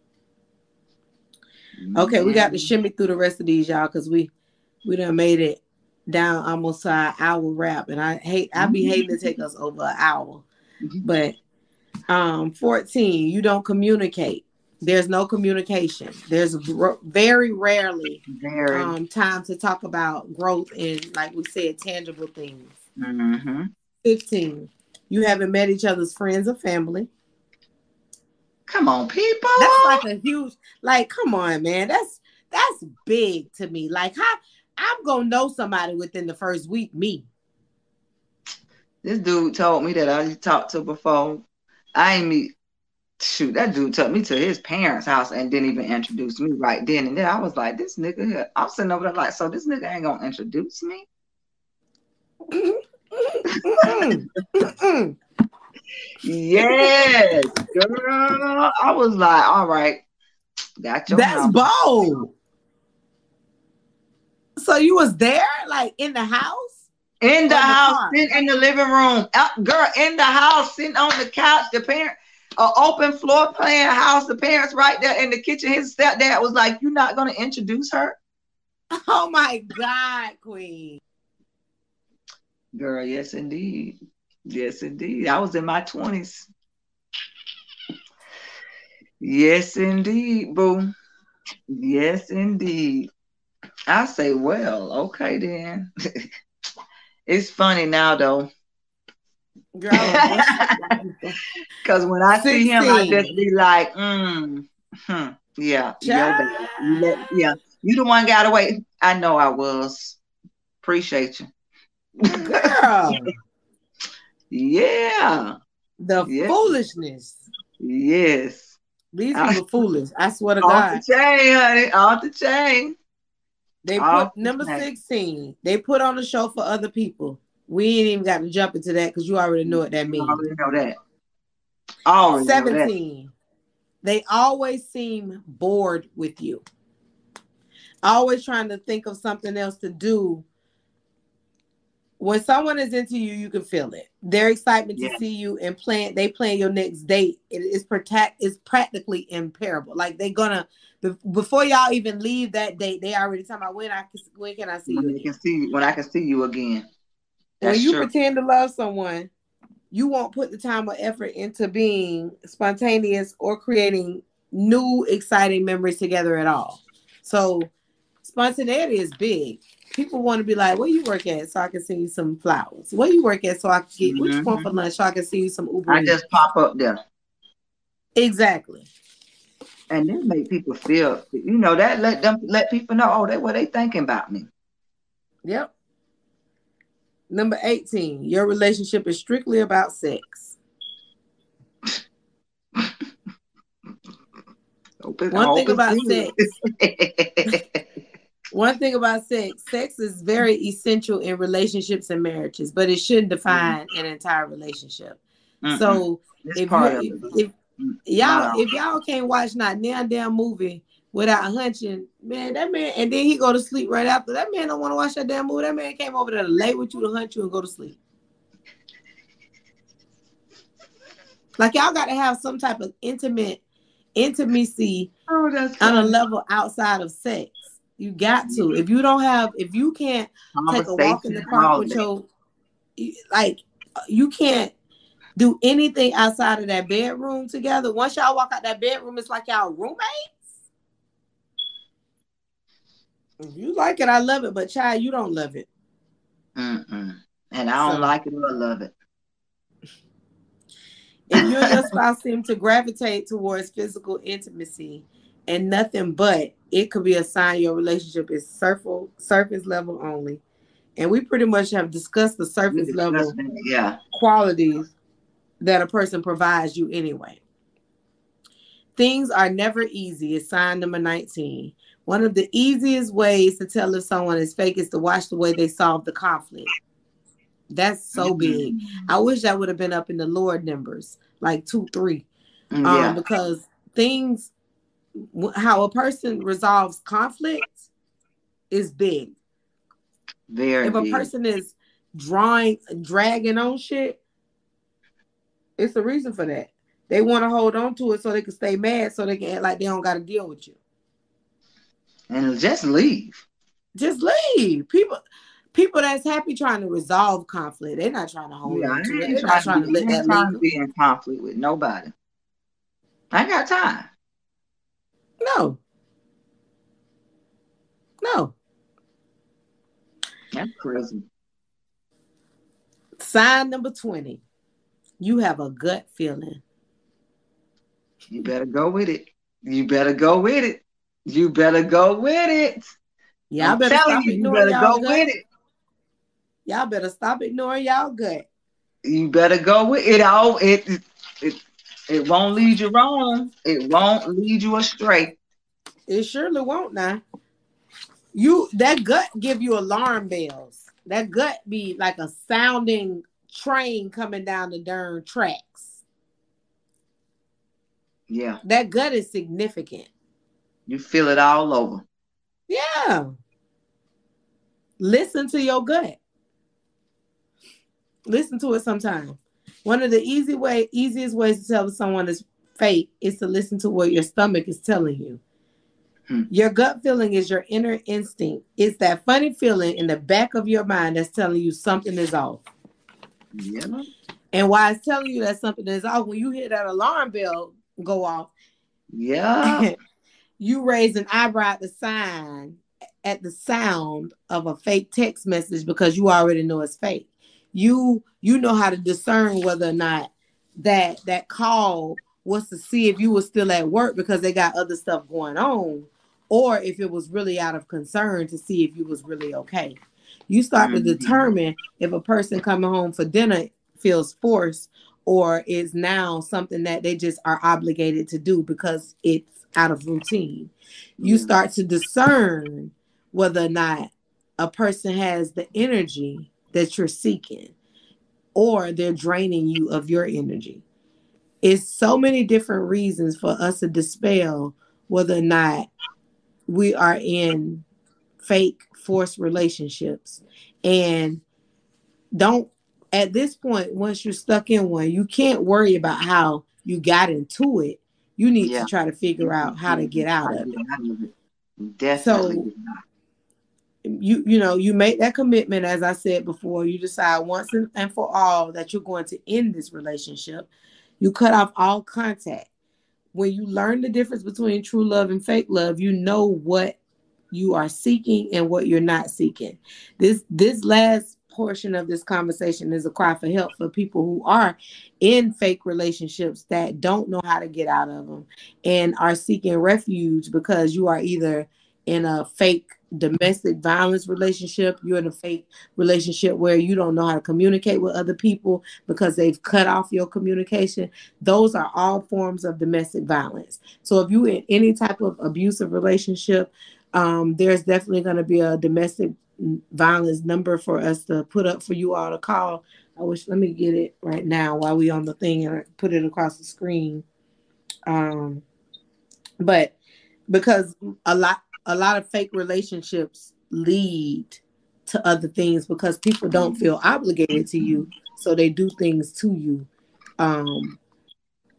Okay, we got to Man. shimmy through the rest of these, y'all, because we done made it down almost to our hour wrap, and I be hating to take us over an hour. But 14, you don't communicate. There's no communication. There's very rarely Very. time to talk about growth and, like we said, tangible things. Mm-hmm. 15, you haven't met each other's friends or family. Come on, people. That's like a huge, like, come on, man. That's big to me. Like, how I'm gonna know somebody within the first week. Me. This dude told me that I talked to before. I ain't meet. Shoot, that dude took me to his parents' house and didn't even introduce me right then and there. I was like, this nigga here. I'm sitting over there like, so this nigga ain't gonna introduce me? Yes, girl. I was like, all right, got your That's number. bold. So you was there, like in the house, In the or in the house, car? sitting in the living room. Girl, in the house, sitting on the couch. The parent, open floor plan house. The parents right there in the kitchen. His stepdad was like, "You're not gonna introduce her?" Oh my God, Queen. Girl, yes indeed. Yes indeed. I was in my 20s. Yes indeed, boo. Yes indeed. I say, well, okay then. It's funny now though. Girl, Because when I see him, I just 16. be like, yeah, yo, dad. Yeah, you the one got away. I know I was. Appreciate you. Girl, Yeah. the Yeah. foolishness. Yes. These people foolish. I swear to Off the God. chain, honey. Off the chain. They Off put the number chain. 16. They put on a show for other people. We ain't even got to jump into that because you already know what that You means. already know that. Already know that. 17. They always seem bored with you. Always trying to think of something else to do. When someone is into you, you can feel it. Their excitement to see you and plan your next date. It's practically imparable. Like they're gonna before y'all even leave that date, they already talking about when can I see you again? When I can see you again. When That's you true. pretend to love someone, you won't put the time or effort into being spontaneous or creating new exciting memories together at all. So spontaneity is big. People want to be like, where you work at so I can send you some flowers? Where you work at so I can get what you want for lunch so I can send you some Uber I Eats? just pop up there. Exactly. And then make people feel, that let people know, oh, what they thinking about me. Yep. Number 18, your relationship is strictly about sex. One thing about sex is very essential in relationships and marriages, but it shouldn't define an entire relationship. So if y'all can't watch not damn movie without hunching, man, that man, and then he go to sleep right after. That man don't want to watch that damn movie. That man came over there to lay with you, to hunt you, and go to sleep. Like y'all got to have some type of intimacy on a level outside of sex. You got to. If you can't take a walk in the Conversation, park all with that. your, like, you can't do anything outside of that bedroom together. Once y'all walk out that bedroom, it's like y'all roommates. If you like it, I love it. But child, you don't love it. Mm-mm. And I don't So like it or love it. if you and your spouse seem to gravitate towards physical intimacy and nothing but, it could be a sign your relationship is surface level only. And we pretty much have discussed the We surface discussed level that. Yeah. qualities that a person provides you anyway. Things are never easy is sign number 19. One of the easiest ways to tell if someone is fake is to watch the way they solve the conflict. That's so big. I wish that would have been up in the Lord numbers, like 2, 3. Yeah. Because things, how a person resolves conflict is big. Very If a big. person is dragging on shit, it's a reason for that. They want to hold on to it so they can stay mad, so they can act like they don't got to deal with you. And just leave. Just leave. People that's happy trying to resolve conflict. They're not trying to hold Yeah, on to it. They're not trying to let I ain't that trying to linger. be in conflict with nobody. I ain't got time. No. No. That's crazy. Sign number 20. You have a gut feeling. You better go with it. You better go with it. You better go with it. Y'all I'm better telling stop you, you ignoring better y'all go with gut. it. Y'all better stop ignoring y'all gut. You better go with it. It won't lead you wrong. It won't lead you astray. It surely won't now. That gut give you alarm bells. That gut be like a sounding train coming down the darn tracks. Yeah. That gut is significant. You feel it all over. Yeah. Listen to your gut. Listen to it sometime. One of the easiest ways to tell if someone is fake is to listen to what your stomach is telling you. Your gut feeling is your inner instinct. It's that funny feeling in the back of your mind that's telling you something is off. Yeah. And why it's telling you that something is off, when you hear that alarm bell go off, Yeah. you raise an eyebrow at the sound of a fake text message because you already know it's fake. You know how to discern whether or not that call was to see if you were still at work because they got other stuff going on, or if it was really out of concern to see if you was really okay. You start to determine if a person coming home for dinner feels forced or is now something that they just are obligated to do because it's out of routine. You start to discern whether or not a person has the energy that you're seeking or they're draining you of your energy. It's so many different reasons for us to dispel whether or not we are in fake forced relationships. And don't, at this point, once you're stuck in one, you can't worry about how you got into it. You need to try to figure out how to get out of it. Definitely. So you make that commitment, as I said before. You decide once and for all that you're going to end this relationship. You cut off all contact. When you learn the difference between true love and fake love, you know what you are seeking and what you're not seeking. This last portion of this conversation is a cry for help for people who are in fake relationships that don't know how to get out of them and are seeking refuge because you are either in a fake domestic violence relationship, you're in a fake relationship where you don't know how to communicate with other people because they've cut off your communication. Those are all forms of domestic violence. So if you're in any type of abusive relationship, there's definitely going to be a domestic violence number for us to put up for you all to call. Let me get it right now while we on the thing and put it across the screen. But because a lot of fake relationships lead to other things because people don't feel obligated to you, so they do things to you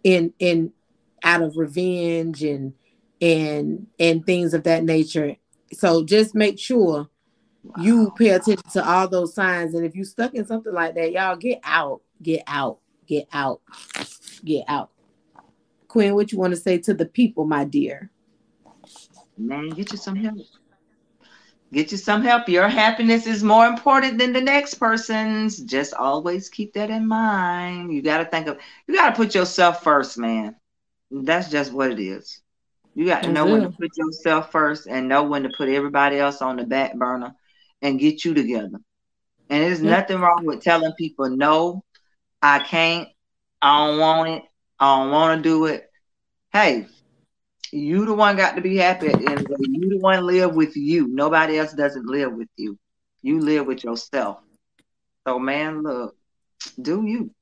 in out of revenge and things of that nature. So just make sure you pay attention to all those signs. And if you stuck in something like that, y'all get out, get out, get out, get out. Quinn, what you want to say to the people, my dear? Man, get you some help. Get you some help. Your happiness is more important than the next person's. Just always keep that in mind. You got to put yourself first, man. That's just what it is. You got to know when to put yourself first and know when to put everybody else on the back burner and get you together. And there's nothing wrong with telling people, no, I can't, I don't want it, I don't want to do it. Hey, you the one got to be happy at the end of the day. You the one live with you. Nobody else doesn't live with you. You live with yourself. So, man, look, do you.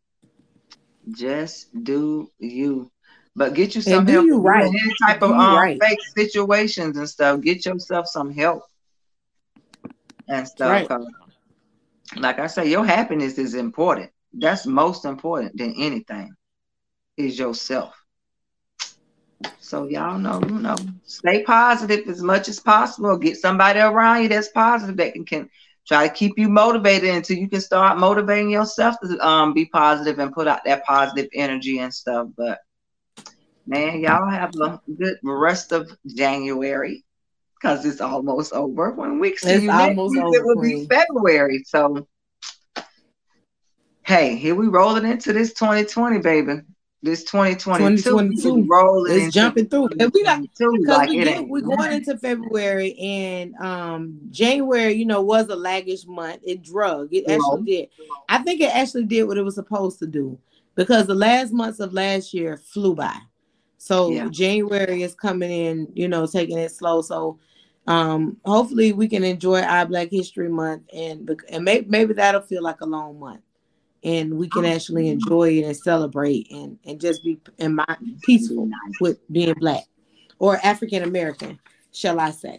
Just do you. But get you some help. You right. Any type of fake situations and stuff. Get yourself some help and stuff. Right. Like I say, your happiness is important. That's most important than anything. Is yourself. So y'all know, stay positive as much as possible. Get somebody around you that's positive that can try to keep you motivated until you can start motivating yourself to be positive and put out that positive energy and stuff. But man, y'all have a good rest of January because it's almost over. When we see you next week, it will be February. So hey, here we rolling into this 2020, baby. This 2022 rolling it's jumping through. And we got we're going into February, and January, was a laggish month. It drug. It actually did. I think it actually did what it was supposed to do because the last months of last year flew by. So January is coming in, taking it slow. So hopefully we can enjoy our Black History Month, and maybe that'll feel like a long month. And we can actually enjoy it and celebrate and just be peaceful with being Black or African American, shall I say.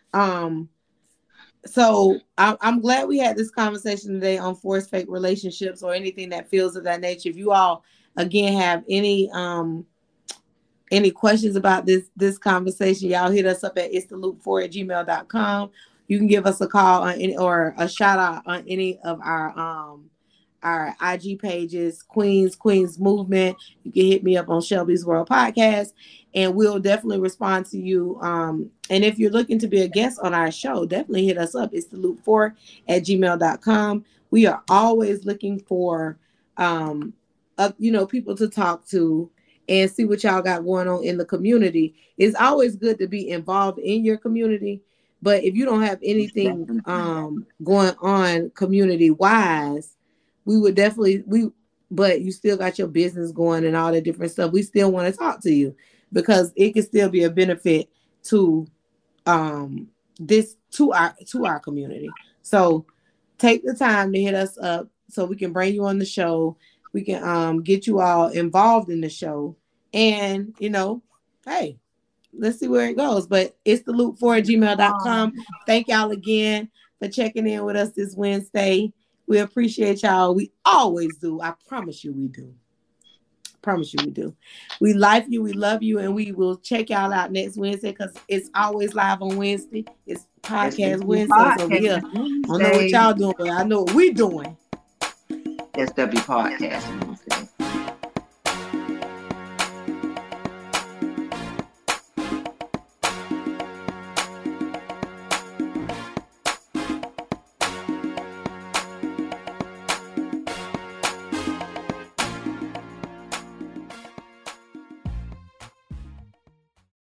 So I'm glad we had this conversation today on forced fake relationships or anything that feels of that nature. If you all, again, have any questions about this conversation, y'all hit us up at itstheloop4@gmail.com. You can give us a call or a shout out on any of our IG pages, Queens Movement. You can hit me up on Shelby's World Podcast, and we'll definitely respond to you. And if you're looking to be a guest on our show, definitely hit us up. It's theloop4@gmail.com. We are always looking for, people to talk to and see what y'all got going on in the community. It's always good to be involved in your community, but if you don't have anything going on community-wise, we would definitely, but you still got your business going and all that different stuff. We still want to talk to you because it can still be a benefit to our community. So take the time to hit us up so we can bring you on the show. We can get you all involved in the show, and hey, let's see where it goes. But it's theloop4@gmail.com. Thank y'all again for checking in with us this Wednesday. We appreciate y'all. We always do. I promise you we do. We like you. We love you. And we will check y'all out next Wednesday because it's always live on Wednesday. It's podcast Wednesdays over here. I don't know what y'all doing, but I know what we doing. SW Podcast.